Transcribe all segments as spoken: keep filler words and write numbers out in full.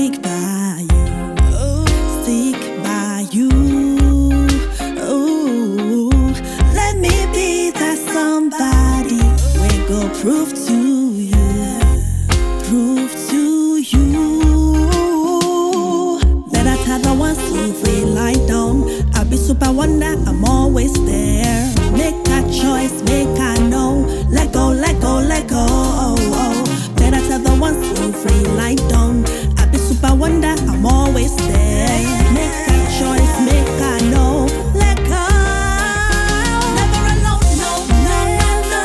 stick by you, stick by you. Ooh, let me be that somebody. We go prove to you, prove to you that I tell the ones who feel like down. I'll be super wonder, I'm always there. Make a choice, make a no. Let go, let go, let go. Oh, oh. Better tell the ones who free like down. I'll be super wonder, I'm always there. Make a choice, make a no. Let go. Never alone, no, no, no,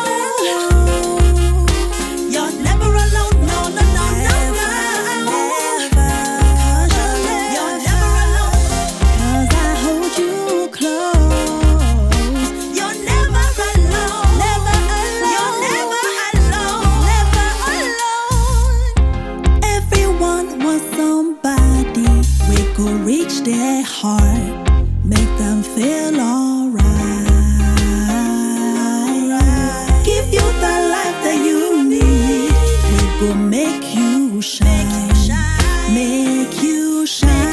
no. You're never alone, no, no, no, no, no. You're never alone, 'cause I hold you close. You're never alone, never alone. You're never alone, never alone. Everyone wants somebody. We could reach their heart, make them feel alright. Give you the life that you need. We could make you shine, make you shine.